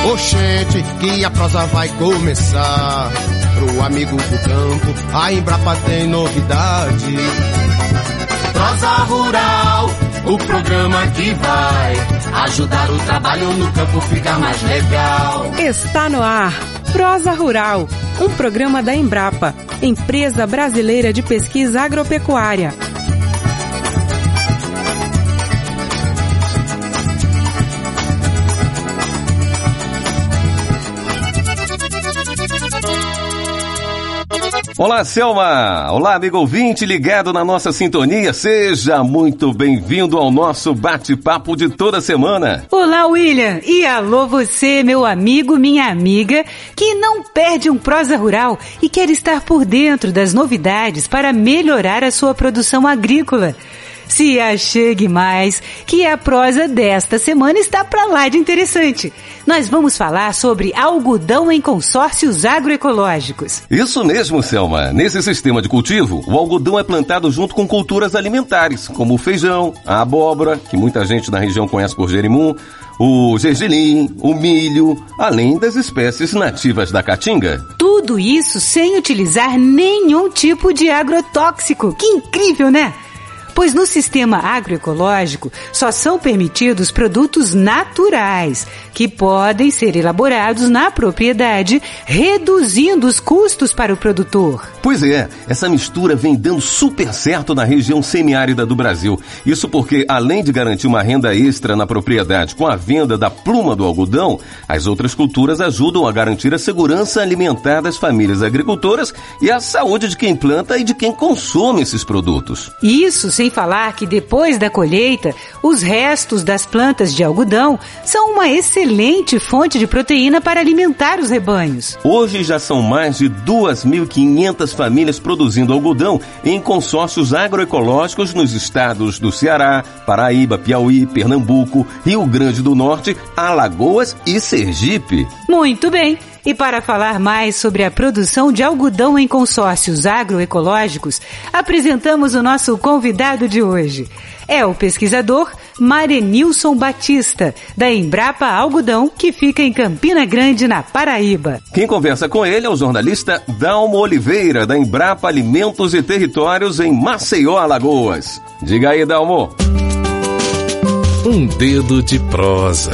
Oxente, que a prosa vai começar. Pro amigo do campo, a Embrapa tem novidade. Prosa Rural, o programa que vai ajudar o trabalho no campo ficar mais legal. Está no ar, Prosa Rural, um programa da Embrapa, Empresa Brasileira de Pesquisa Agropecuária. Olá, Selma! Olá, amigo ouvinte ligado na nossa sintonia. Seja muito bem-vindo ao nosso bate-papo de toda semana. Olá, William! E alô você, meu amigo, minha amiga, que não perde um Prosa Rural e quer estar por dentro das novidades para melhorar a sua produção agrícola. Se achegue mais, que a prosa desta semana está pra lá de interessante. Nós vamos falar sobre algodão em consórcios agroecológicos. Isso mesmo, Selma. Nesse sistema de cultivo, o algodão é plantado junto com culturas alimentares, como o feijão, a abóbora, que muita gente na região conhece por jerimum, o gergelim, o milho, além das espécies nativas da caatinga. Tudo isso sem utilizar nenhum tipo de agrotóxico. Que incrível, né? Pois no sistema agroecológico só são permitidos produtos naturais, que podem ser elaborados na propriedade, reduzindo os custos para o produtor. Pois é, essa mistura vem dando super certo na região semiárida do Brasil. Isso porque, além de garantir uma renda extra na propriedade com a venda da pluma do algodão, as outras culturas ajudam a garantir a segurança alimentar das famílias agricultoras e a saúde de quem planta e de quem consome esses produtos. Isso sem falar que depois da colheita, os restos das plantas de algodão são uma excelente fonte de proteína para alimentar os rebanhos. Hoje já são mais de 2.500 famílias produzindo algodão em consórcios agroecológicos nos estados do Ceará, Paraíba, Piauí, Pernambuco, Rio Grande do Norte, Alagoas e Sergipe. Muito bem! E para falar mais sobre a produção de algodão em consórcios agroecológicos, apresentamos o nosso convidado de hoje. É o pesquisador Marenilson Batista, da Embrapa Algodão, que fica em Campina Grande, na Paraíba. Quem conversa com ele é o jornalista Dalmo Oliveira, da Embrapa Alimentos e Territórios, em Maceió, Alagoas. Diga aí, Dalmo. Um dedo de prosa.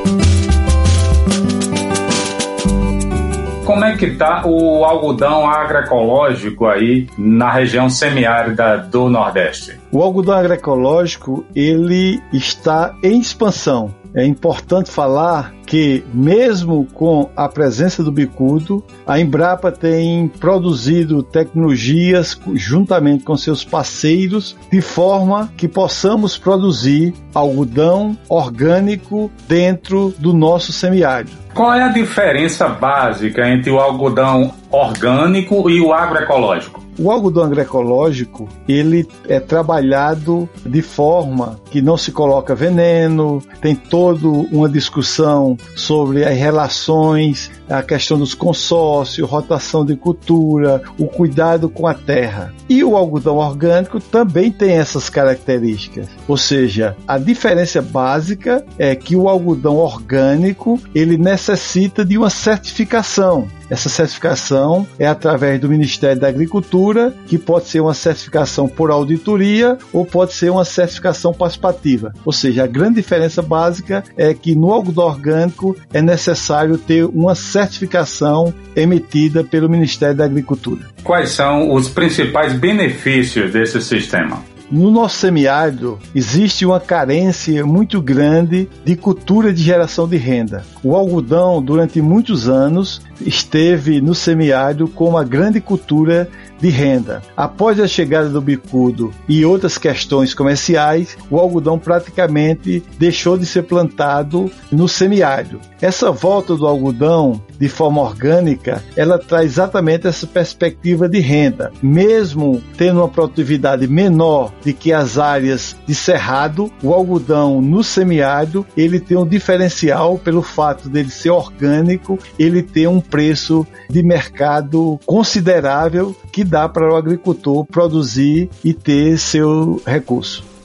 Como é que está o algodão agroecológico aí na região semiárida do Nordeste? O algodão agroecológico, ele está em expansão. É importante falar que, mesmo com a presença do bicudo, a Embrapa tem produzido tecnologias juntamente com seus parceiros, de forma que possamos produzir algodão orgânico dentro do nosso semiárido. Qual é a diferença básica entre o algodão orgânico e o agroecológico? O algodão agroecológico, ele é trabalhado de forma que não se coloca veneno, tem toda uma discussão sobre as relações, a questão dos consórcios, rotação de cultura, o cuidado com a terra. E o algodão orgânico também tem essas características. Ou seja, a diferença básica é que o algodão orgânico, ele necessita de uma certificação. Essa certificação é através do Ministério da Agricultura, que pode ser uma certificação por auditoria ou pode ser uma certificação participativa. Ou seja, a grande diferença básica é que no algodão orgânico é necessário ter uma certificação emitida pelo Ministério da Agricultura. Quais são os principais benefícios desse sistema? No nosso semiárido existe uma carência muito grande de cultura de geração de renda. O algodão, durante muitos anos, esteve no semiárido como uma grande cultura de renda. Após a chegada do bicudo e outras questões comerciais, o algodão praticamente deixou de ser plantado no semiárido. Essa volta do algodão de forma orgânica, ela traz exatamente essa perspectiva de renda. Mesmo tendo uma produtividade menor do que as áreas de cerrado, o algodão no semiárido, ele tem um diferencial pelo fato dele ser orgânico, ele tem um preço de mercado considerável que dá para o agricultor produzir e ter seu recurso.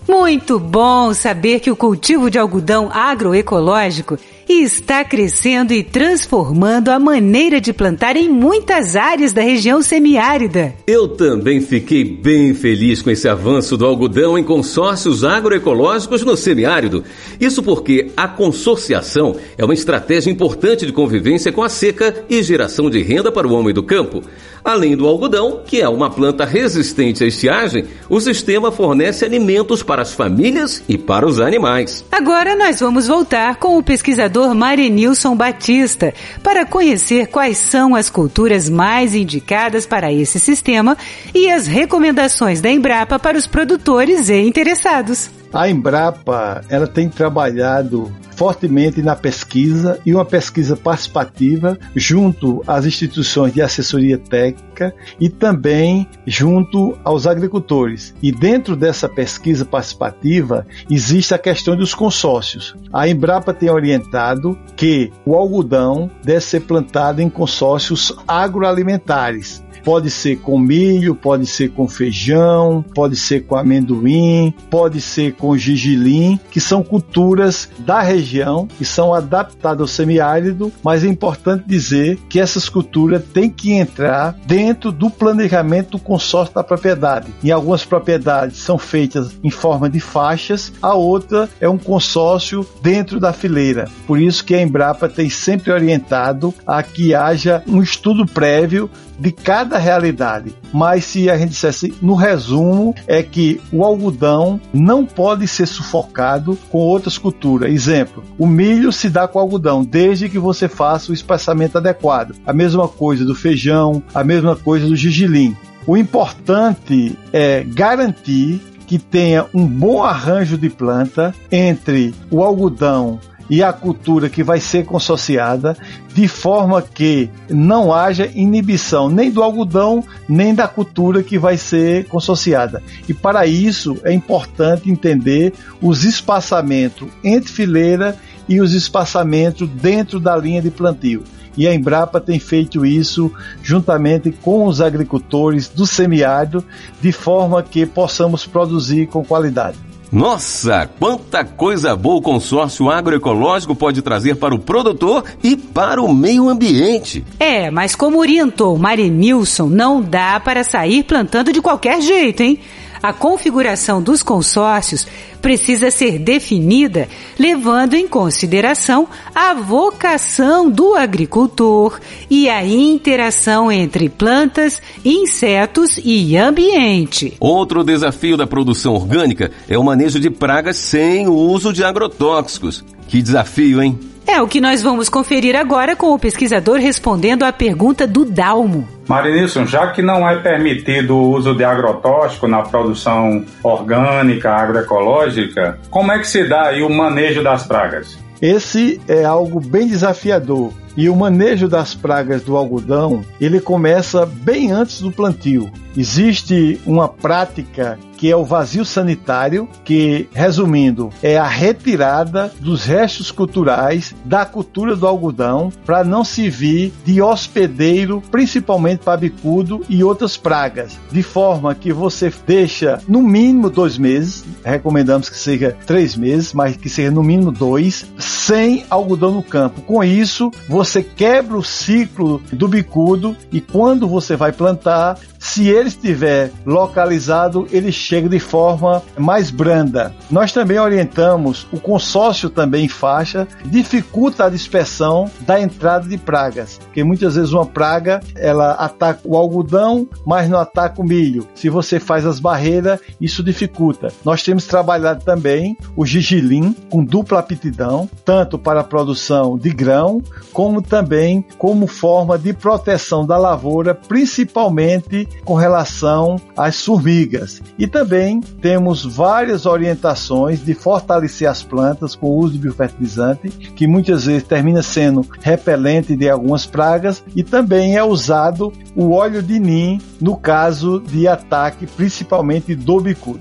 Muito bom saber que o cultivo de algodão agroecológico está crescendo e transformando a maneira de plantar em muitas áreas da região semiárida. Eu também fiquei bem feliz com esse avanço do algodão em consórcios agroecológicos no semiárido. Isso porque a consorciação é uma estratégia importante de convivência com a seca e geração de renda para o homem do campo. Além do algodão, que é uma planta resistente à estiagem, o sistema fornece alimentos para as famílias e para os animais. Agora nós vamos voltar com o pesquisador Marenilson Batista para conhecer quais são as culturas mais indicadas para esse sistema e as recomendações da Embrapa para os produtores e interessados. A Embrapa, ela tem trabalhado fortemente na pesquisa e uma pesquisa participativa junto às instituições de assessoria técnica e também junto aos agricultores. E dentro dessa pesquisa participativa existe a questão dos consórcios. A Embrapa tem orientado que o algodão deve ser plantado em consórcios agroalimentares. Pode ser com milho, pode ser com feijão, pode ser com amendoim, pode ser com gergelim, que são culturas da região que são adaptadas ao semiárido, mas é importante dizer que essas culturas têm que entrar dentro do planejamento do consórcio da propriedade. Em algumas propriedades são feitas em forma de faixas, a outra é um consórcio dentro da fileira. Por isso que a Embrapa tem sempre orientado a que haja um estudo prévio de cada realidade. Mas se a gente dissesse, no resumo, é que o algodão não pode ser sufocado com outras culturas. Exemplo, o milho se dá com algodão, desde que você faça o espaçamento adequado. A mesma coisa do feijão, a mesma coisa do gergelim. O importante é garantir que tenha um bom arranjo de planta entre o algodão e a cultura que vai ser consorciada, de forma que não haja inibição nem do algodão, nem da cultura que vai ser consorciada. E para isso é importante entender os espaçamentos entre fileira e os espaçamentos dentro da linha de plantio. E a Embrapa tem feito isso juntamente com os agricultores do semiárido, de forma que possamos produzir com qualidade. Nossa, quanta coisa boa o consórcio agroecológico pode trazer para o produtor e para o meio ambiente. Mas como orientou Marenilson, não dá para sair plantando de qualquer jeito, hein? A configuração dos consórcios precisa ser definida levando em consideração a vocação do agricultor e a interação entre plantas, insetos e ambiente. Outro desafio da produção orgânica é o manejo de pragas sem o uso de agrotóxicos. Que desafio, hein? É o que nós vamos conferir agora com o pesquisador respondendo à pergunta do Dalmo. Marenilson, já que não é permitido o uso de agrotóxico na produção orgânica, agroecológica, como é que se dá aí o manejo das pragas? Esse é algo bem desafiador. E o manejo das pragas do algodão, ele começa bem antes do plantio. Existe uma prática que é o vazio sanitário, que, resumindo, é a retirada dos restos culturais da cultura do algodão para não servir de hospedeiro, principalmente para bicudo e outras pragas, de forma que você deixa no mínimo 2 meses, recomendamos que seja 3 meses, mas que seja no mínimo 2, sem algodão no campo. Com isso, você quebra o ciclo do bicudo e quando você vai plantar, se ele estiver localizado, ele chega de forma mais branda. Nós também orientamos o consórcio também em faixa, dificulta a dispersão da entrada de pragas, porque muitas vezes uma praga, ela ataca o algodão, mas não ataca o milho. Se você faz as barreiras, isso dificulta. Nós temos trabalhado também o gergelim com dupla aptidão, tanto para a produção de grão, como também como forma de proteção da lavoura, principalmente com relação às formigas. E também temos várias orientações de fortalecer as plantas com o uso de biofertilizante, que muitas vezes termina sendo repelente de algumas pragas, e também é usado o óleo de nim no caso de ataque, principalmente do bicudo.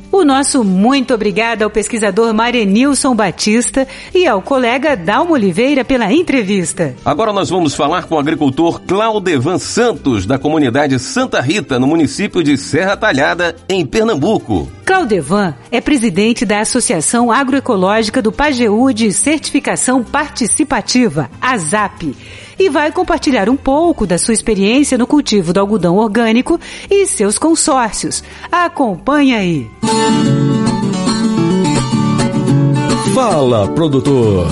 O nosso muito obrigado ao pesquisador Marenilson Batista e ao colega Dalmo Oliveira pela entrevista. Agora nós vamos falar com o agricultor Claudevan Santos, da comunidade Santa Rita, no município de Serra Talhada, em Pernambuco. Claudevan é presidente da Associação Agroecológica do Pajeú de Certificação Participativa, ASAP, e vai compartilhar um pouco da sua experiência no cultivo do algodão orgânico e seus consórcios. Acompanhe aí. Fala, produtor!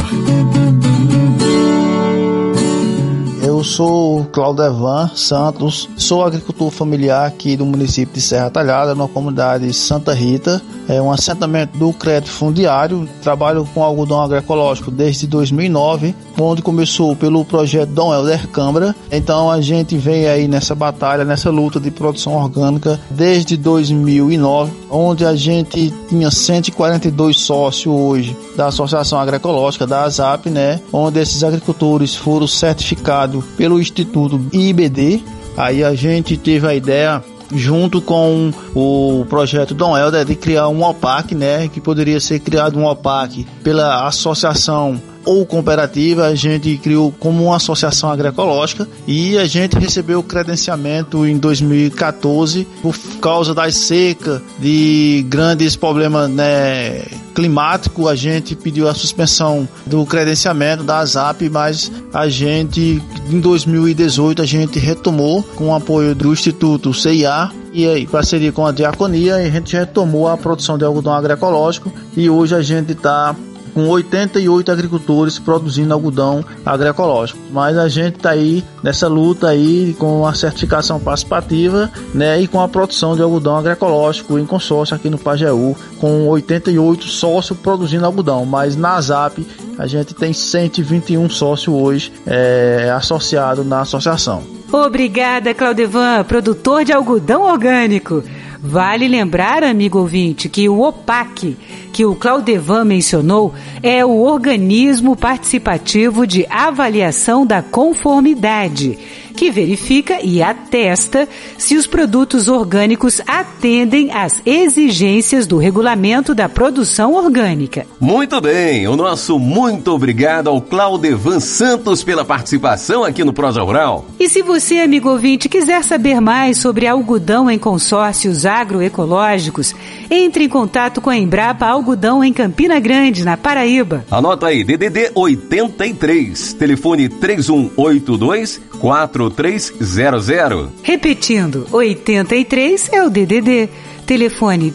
Eu sou Claudevan Santos, sou agricultor familiar aqui do município de Serra Talhada, na comunidade Santa Rita. É um assentamento do crédito fundiário. Trabalho com algodão agroecológico desde 2009, onde começou pelo projeto Dom Helder Câmara. Então a gente vem aí nessa batalha, nessa luta de produção orgânica desde 2009, onde a gente tinha 142 sócios hoje da Associação Agroecológica, da ASAP, né? Onde esses agricultores foram certificados pelo Instituto IBD. Aí a gente teve a ideia, junto com o projeto Dom Helder, de criar um OPAC, né, que poderia ser criado um OPAC pela associação ou cooperativa. A gente criou como uma associação agroecológica e a gente recebeu o credenciamento em 2014 por causa das secas, de grandes problemas, né, climáticos. A gente pediu a suspensão do credenciamento da ASAP, mas a gente, em 2018, a gente retomou com o apoio do Instituto CIA e em parceria com a Diaconia, a gente retomou a produção de algodão agroecológico e hoje a gente está com 88 agricultores produzindo algodão agroecológico. Mas a gente está aí nessa luta aí com a certificação participativa, né, e com a produção de algodão agroecológico em consórcio aqui no Pajeú, com 88 sócios produzindo algodão. Mas na ASAP a gente tem 121 sócios hoje associados na associação. Obrigada, Claudevan, produtor de algodão orgânico. Vale lembrar, amigo ouvinte, que o OPAC, que o Claudevan mencionou, é o Organismo Participativo de Avaliação da Conformidade, que verifica e atesta se os produtos orgânicos atendem às exigências do regulamento da produção orgânica. Muito bem, o nosso muito obrigado ao Claudevan Santos pela participação aqui no Prosa Rural. E se você, amigo ouvinte, quiser saber mais sobre algodão em consórcios agroecológicos, entre em contato com a Embrapa Algodão em Campina Grande, na Paraíba. Anota aí, DDD 83, telefone 3182-4300. Repetindo, 83 é o DDD, telefone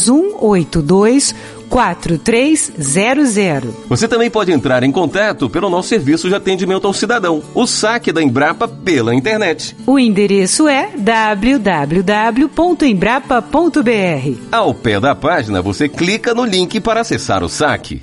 3182-4300. Você também pode entrar em contato pelo nosso serviço de atendimento ao cidadão, o saque da Embrapa pela internet. O endereço é www.embrapa.br. Ao pé da página, você clica no link para acessar o saque.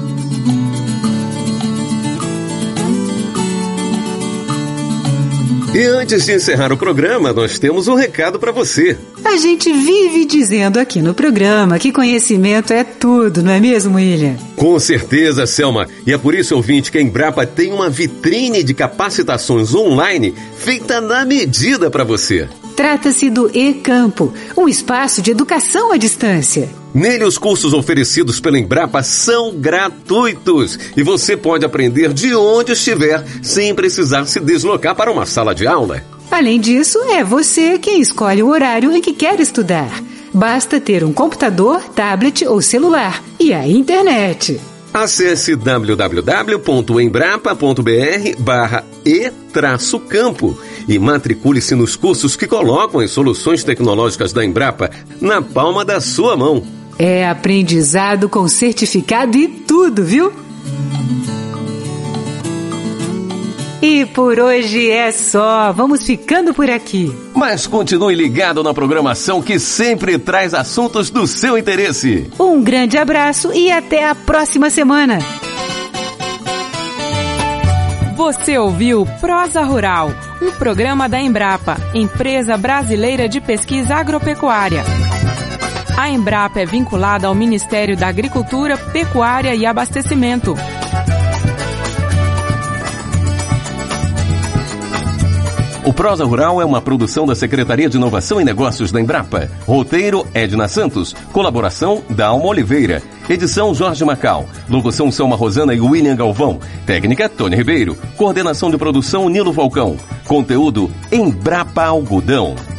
E antes de encerrar o programa, nós temos um recado para você. A gente vive dizendo aqui no programa que conhecimento é tudo, não é mesmo, William? Com certeza, Selma. E é por isso, ouvinte, que a Embrapa tem uma vitrine de capacitações online feita na medida para você. Trata-se do E-Campo, um espaço de educação à distância. Nele, os cursos oferecidos pela Embrapa são gratuitos e você pode aprender de onde estiver sem precisar se deslocar para uma sala de aula. Além disso, é você quem escolhe o horário em que quer estudar. Basta ter um computador, tablet ou celular e a internet. Acesse www.embrapa.br/e-campo e matricule-se nos cursos que colocam as soluções tecnológicas da Embrapa na palma da sua mão. É aprendizado com certificado e tudo, viu? E por hoje é só. Vamos ficando por aqui. Mas continue ligado na programação que sempre traz assuntos do seu interesse. Um grande abraço e até a próxima semana. Você ouviu Prosa Rural, um programa da Embrapa, Empresa Brasileira de Pesquisa Agropecuária. A Embrapa é vinculada ao Ministério da Agricultura, Pecuária e Abastecimento. O Prosa Rural é uma produção da Secretaria de Inovação e Negócios da Embrapa. Roteiro, Edna Santos. Colaboração, Dalma Oliveira. Edição, Jorge Macau. Locução, Selma Rosana e William Galvão. Técnica, Tony Ribeiro. Coordenação de produção, Nilo Falcão. Conteúdo, Embrapa Algodão.